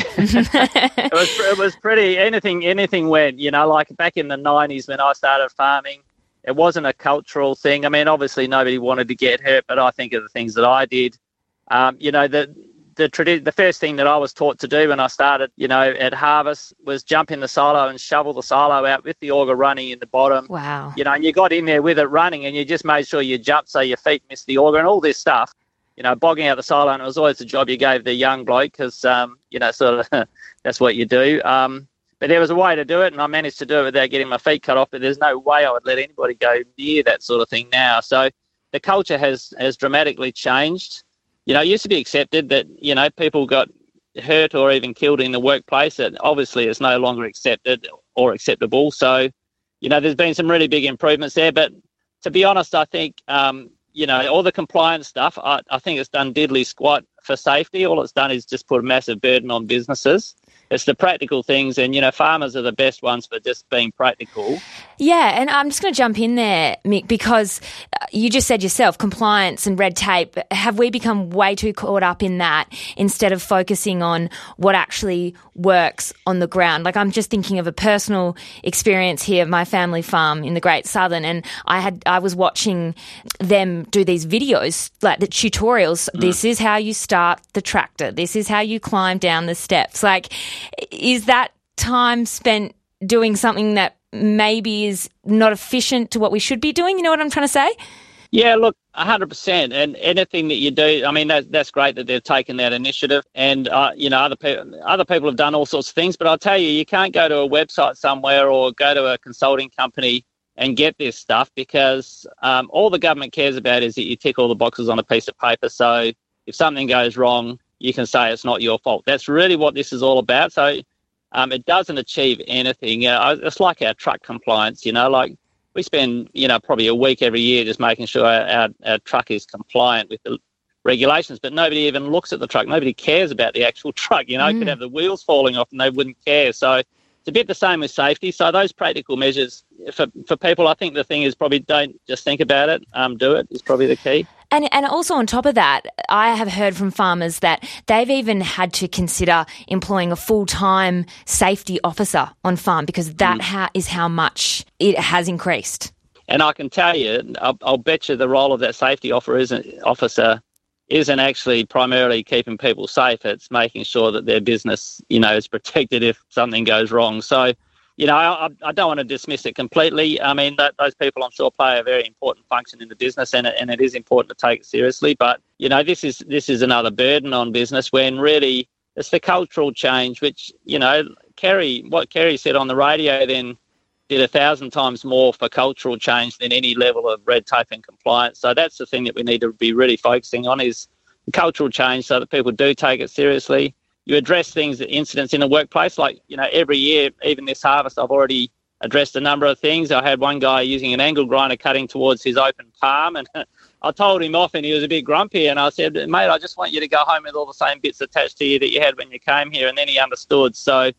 it was it was pretty, anything, anything went, you know, like back in the nineties when I started farming, it wasn't a cultural thing. I mean, obviously nobody wanted to get hurt, but I think of the things that I did. Um, you know, the the tradi- the first thing that I was taught to do when I started, you know, at harvest was jump in the silo and shovel the silo out with the auger running in the bottom. Wow. You know, and you got in there with it running and you just made sure you jumped so your feet missed the auger and all this stuff. You know, bogging out the silo, and it was always the job you gave the young bloke because, um, you know, sort of that's what you do. Um, But there was a way to do it, and I managed to do it without getting my feet cut off, but there's no way I would let anybody go near that sort of thing now. So the culture has, has dramatically changed. You know, it used to be accepted that, you know, people got hurt or even killed in the workplace. That obviously is no longer accepted or acceptable. So, you know, there's been some really big improvements there. But to be honest, I think, um, you know, all the compliance stuff, I, I think it's done diddly squat for safety. All it's done is just put a massive burden on businesses. It's the practical things, and, you know, farmers are the best ones for just being practical. Yeah, and I'm just going to jump in there, Mick, because you just said yourself, compliance and red tape, have we become way too caught up in that instead of focusing on what actually works on the ground? Like, I'm just thinking of a personal experience here, my family farm in the Great Southern, and I had I was watching them do these videos, like the tutorials. Mm. This is how you start the tractor. This is how you climb down the steps. Like, is that time spent doing something that maybe is not efficient to what we should be doing? You know what I'm trying to say? Yeah, look, one hundred percent. And anything that you do, I mean, that, that's great that they've taken that initiative. And, uh, you know, other, pe- other people have done all sorts of things. But I'll tell you, you can't go to a website somewhere or go to a consulting company and get this stuff because um, all the government cares about is that you tick all the boxes on a piece of paper. So if something goes wrong, you can say it's not your fault. That's really what this is all about. So um, it doesn't achieve anything. Uh, it's like our truck compliance, you know, like we spend, you know, probably a week every year just making sure our, our, our truck is compliant with the regulations, but nobody even looks at the truck. Nobody cares about the actual truck, you know, mm. It could have the wheels falling off and they wouldn't care. So it's a bit the same with safety. So those practical measures for, for people, I think the thing is probably don't just think about it, um, do it is probably the key. And and also on top of that, I have heard from farmers that they've even had to consider employing a full-time safety officer on farm because that mm. ha- is how much it has increased. And I can tell you, I'll, I'll bet you the role of that safety officer isn't, officer isn't actually primarily keeping people safe. It's making sure that their business, you know, is protected if something goes wrong. So, you know, I, I don't want to dismiss it completely. I mean, that, those people, I'm sure, play a very important function in the business, and it, and it is important to take it seriously. But, you know, this is this is another burden on business when really it's the cultural change, which, you know, Kerry, what Kerry said on the radio then did a thousand times more for cultural change than any level of red tape and compliance. So that's the thing that we need to be really focusing on is the cultural change so that people do take it seriously. You address things, incidents in the workplace, like, you know, every year, even this harvest, I've already addressed a number of things. I had one guy using an angle grinder cutting towards his open palm, and I told him off and he was a bit grumpy, and I said, mate, I just want you to go home with all the same bits attached to you that you had when you came here, and then he understood. So,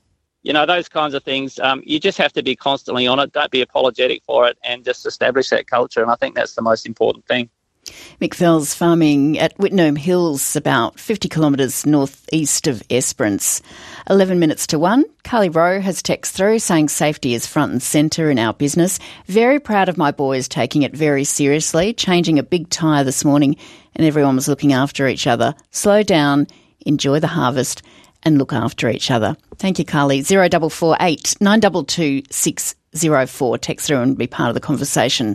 You know, those kinds of things, um, you just have to be constantly on it. Don't be apologetic for it and just establish that culture. And I think that's the most important thing. Mick Fell's farming at Whitnome Hills, about fifty kilometres northeast of Esperance. eleven minutes to one. Carly Rowe has text through saying safety is front and centre in our business. Very proud of my boys taking it very seriously, changing a big tyre this morning and everyone was looking after each other. Slow down, enjoy the harvest and look after each other. Thank you, Carly. zero four four eight nine two two six zero four. Text through and be part of the conversation.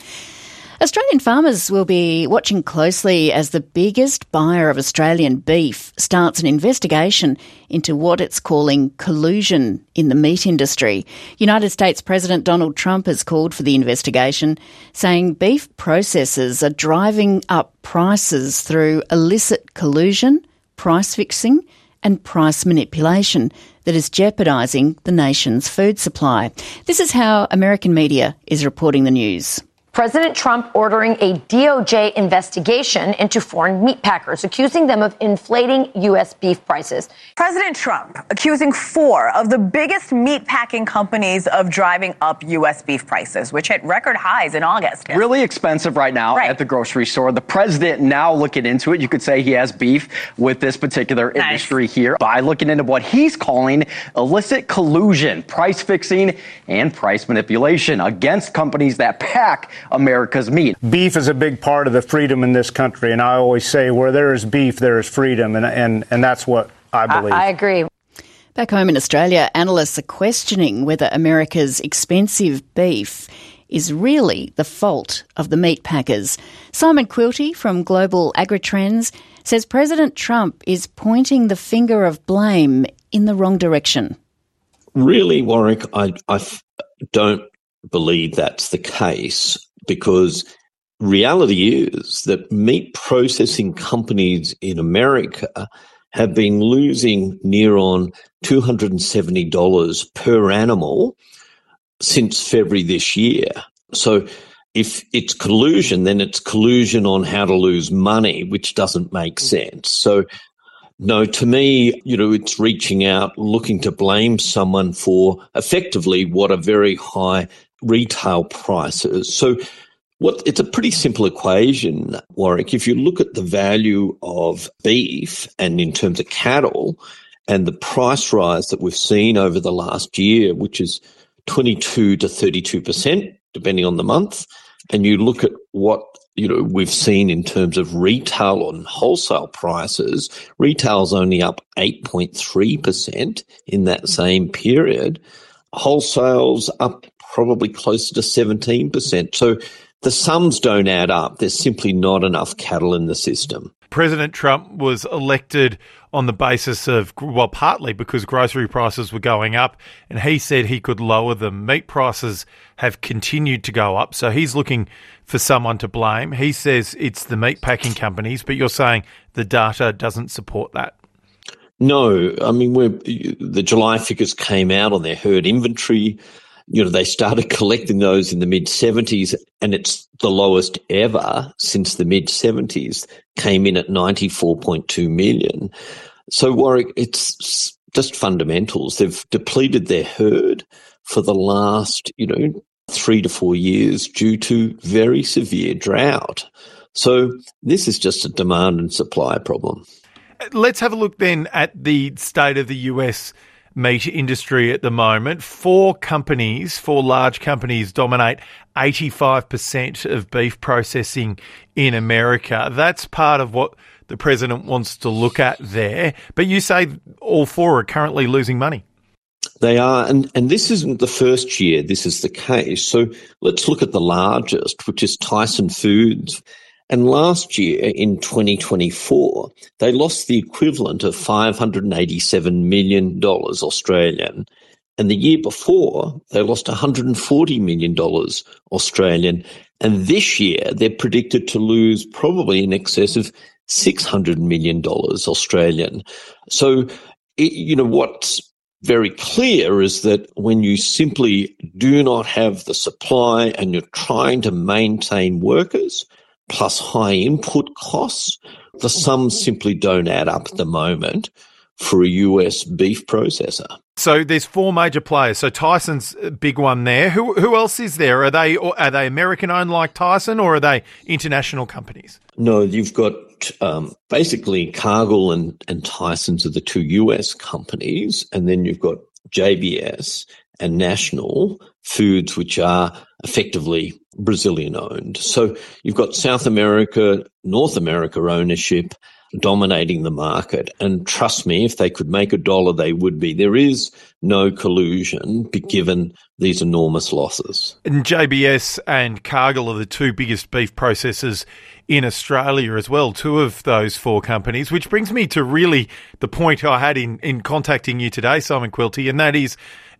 Australian farmers will be watching closely as the biggest buyer of Australian beef starts an investigation into what it's calling collusion in the meat industry. United States President Donald Trump has called for the investigation, saying beef processors are driving up prices through illicit collusion, price fixing and price manipulation that is jeopardising the nation's food supply. This is how American media is reporting the news. President Trump ordering a D O J investigation into foreign meat packers, accusing them of inflating U S beef prices. President Trump accusing four of the biggest meat packing companies of driving up U S beef prices, which hit record highs in August. Really expensive right now right. at the grocery store. The president now looking into it. You could say he has beef with this particular nice. industry here by looking into what he's calling illicit collusion, price fixing, and price manipulation against companies that pack America's meat. Beef is a big part of the freedom in this country, and I always say where there is beef, there is freedom, and and, and that's what I believe. I, I agree. Back home in Australia, analysts are questioning whether America's expensive beef is really the fault of the meat packers. Simon Quilty from Global Agritrends says President Trump is pointing the finger of blame in the wrong direction. Really, Warwick, I, I f- don't believe that's the case, because reality is that meat processing companies in America have been losing near on two hundred seventy dollars per animal since February this year. So if it's collusion, then it's collusion on how to lose money, which doesn't make sense. So no, to me, you know, it's reaching out, looking to blame someone for effectively what are very high retail prices. So what it's a pretty simple equation, Warwick. If you look at the value of beef and in terms of cattle and the price rise that we've seen over the last year, which is twenty-two to thirty-two percent, depending on the month, and you look at what you know we've seen in terms of retail and wholesale prices, retail's only up eight point three percent in that same period. Wholesale's up probably closer to seventeen percent. So the sums don't add up. There's simply not enough cattle in the system. President Trump was elected on the basis of, well, partly because grocery prices were going up, and he said he could lower them. Meat prices have continued to go up, so he's looking for someone to blame. He says it's the meat packing companies, but you're saying the data doesn't support that. No, I mean, we're, the July figures came out on their herd inventory. You know, they started collecting those in the mid-seventies, and it's the lowest ever since the mid-seventies, came in at ninety-four point two million. So, Warwick, it's just fundamentals. They've depleted their herd for the last, you know, three to four years due to very severe drought. So this is just a demand and supply problem. Let's have a look then at the state of the U S meat industry at the moment. Four companies, four large companies dominate eighty-five percent of beef processing in America. That's part of what the president wants to look at there. But you say all four are currently losing money. They are, and, and this isn't the first year this is the case. So let's look at the largest, which is Tyson Foods. And last year, in twenty twenty-four, they lost the equivalent of five hundred eighty-seven million dollars Australian. And the year before, they lost one hundred forty million dollars Australian. And this year, they're predicted to lose probably in excess of six hundred million dollars Australian. So, it, you know, what's very clear is that when you simply do not have the supply and you're trying to maintain workers, plus high input costs, the sums simply don't add up at the moment for a U S beef processor. So there's four major players. So Tyson's a big one there. Who who else is there? Are they are they American owned like Tyson, or are they international companies? No, you've got um, basically Cargill and, and Tyson's are the two U S companies, and then you've got J B S and National Foods, which are effectively Brazilian owned. So you've got South America, North America ownership dominating the market. And trust me, if they could make a dollar, they would be. There is no collusion given these enormous losses. And J B S and Cargill are the two biggest beef processors in Australia as well, two of those four companies, which brings me to really the point I had in, in contacting you today, Simon Quilty, and that is,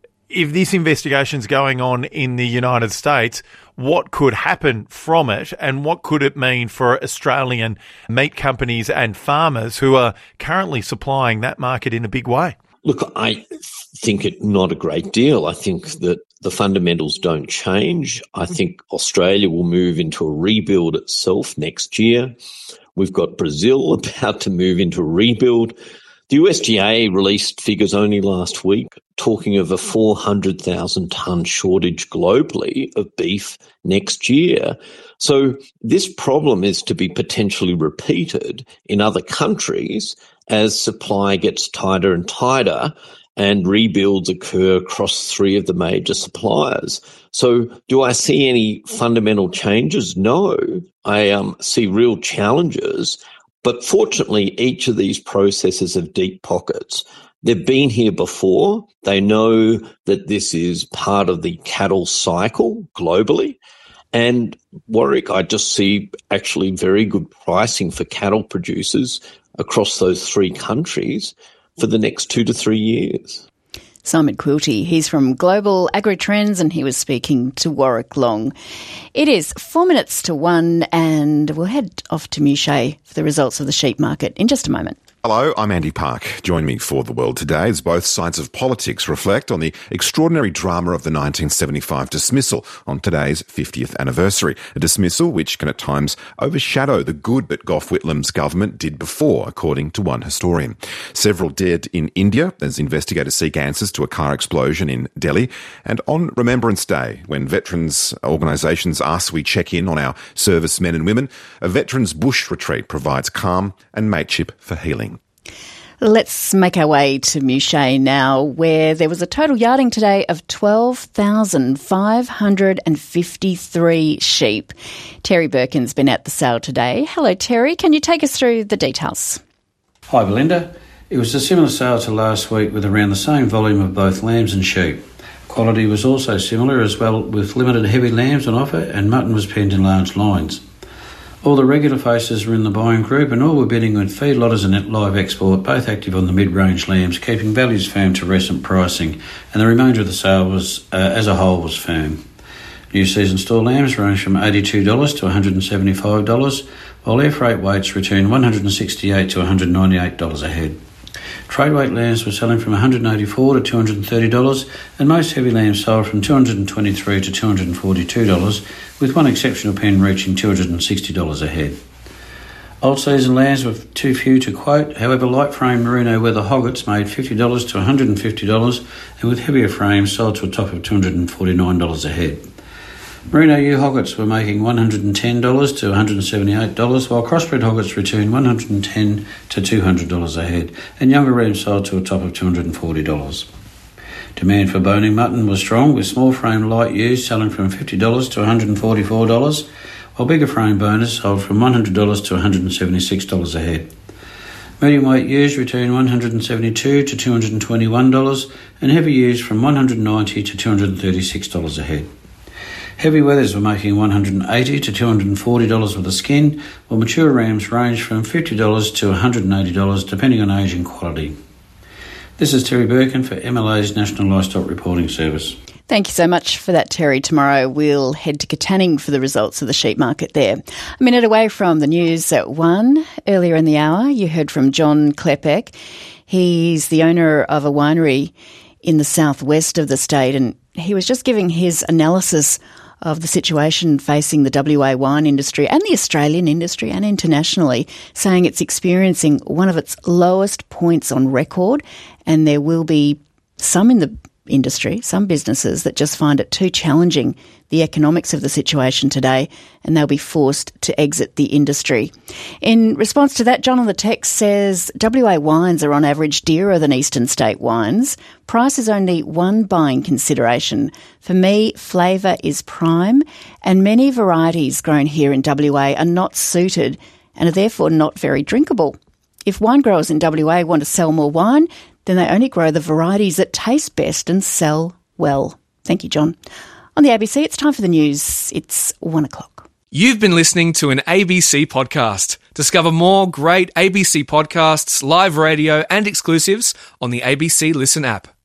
if this investigation's going on in the United States, what could happen from it, and what could it mean for Australian meat companies and farmers who are currently supplying that market in a big way? Look, I think it not a great deal. I think that the fundamentals don't change. I think Australia will move into a rebuild itself next year. We've got Brazil about to move into a rebuild. The U S D A released figures only last week talking of a four hundred thousand tonne shortage globally of beef next year. So this problem is to be potentially repeated in other countries as supply gets tighter and tighter and rebuilds occur across three of the major suppliers. So do I see any fundamental changes? No. I um, see real challenges. But fortunately, each of these processors have deep pockets. They've been here before. They know that this is part of the cattle cycle globally. And Warwick, I just see actually very good pricing for cattle producers across those three countries for the next two to three years. Simon Quilty, he's from Global Agri-Trends, and he was speaking to Warwick Long. It is four minutes to one, and we'll head off to Mouchet for the results of the sheep market in just a moment. Hello, I'm Andy Park. Join me for The World Today as both sides of politics reflect on the extraordinary drama of the nineteen seventy-five dismissal on today's fiftieth anniversary. A dismissal which can at times overshadow the good that Gough Whitlam's government did before, according to one historian. Several dead in India as investigators seek answers to a car explosion in Delhi. And on Remembrance Day, when veterans organisations ask we check in on our servicemen and women, a veterans bush retreat provides calm and mateship for healing. Let's make our way to Mouchet now, where there was a total yarding today of twelve thousand five hundred fifty-three sheep. Terry Birkin's been at the sale today. Hello, Terry. Can you take us through the details? Hi, Belinda. It was a similar sale to last week with around the same volume of both lambs and sheep. Quality was also similar as well, with limited heavy lambs on offer, and mutton was penned in large lines. All the regular faces were in the buying group, and all were bidding with feedlotters and live export, both active on the mid-range lambs, keeping values firm to recent pricing, and the remainder of the sale was, uh, as a whole, was firm. New season store lambs range from eighty-two dollars to one hundred seventy-five dollars, while air freight weights returned one hundred sixty-eight dollars to one hundred ninety-eight dollars a head. Trade weight lambs were selling from one hundred eighty-four dollars to two hundred thirty dollars, and most heavy lambs sold from two hundred twenty-three dollars to two hundred forty-two dollars, with one exceptional pen reaching two hundred sixty dollars a head. Old season lambs were too few to quote, however light frame merino weather hoggets made fifty dollars to one hundred fifty dollars, and with heavier frames sold to a top of two hundred forty-nine dollars a head. Merino ewe hoggets were making one hundred ten dollars to one hundred seventy-eight dollars, while crossbred hoggets returned one hundred ten dollars to two hundred dollars a head, and younger rams sold to a top of two hundred forty dollars. Demand for boning mutton was strong, with small frame light ewes selling from fifty dollars to one hundred forty-four dollars, while bigger frame boners sold from one hundred dollars to one hundred seventy-six dollars a head. Medium weight ewes returned one hundred seventy-two dollars to two hundred twenty-one dollars, and heavy ewes from one hundred ninety dollars to two hundred thirty-six dollars a head. Heavy wethers were making one hundred eighty dollars to two hundred forty dollars with a skin, while mature rams ranged from fifty dollars to one hundred eighty dollars depending on age and quality. This is Terry Birkin for M L A's National Livestock Reporting Service. Thank you so much for that, Terry. Tomorrow we'll head to Katanning for the results of the sheep market there. A minute away from the news at one. Earlier in the hour, you heard from John Klepek. He's the owner of a winery in the southwest of the state, and he was just giving his analysis of the situation facing the W A wine industry and the Australian industry and internationally, saying it's experiencing one of its lowest points on record, and there will be some in the industry, some businesses that just find it too challenging, the economics of the situation today, and they'll be forced to exit the industry. In response to that, John on the text says W A wines are on average dearer than eastern state wines. Price is only one buying consideration. For me, flavour is prime, and many varieties grown here in W A are not suited and are therefore not very drinkable. If wine growers in W A want to sell more wine, then they only grow the varieties that taste best and sell well. Thank you, John. On the A B C, it's time for the news. It's one o'clock. You've been listening to an A B C podcast. Discover more great A B C podcasts, live radio and exclusives on the A B C Listen app.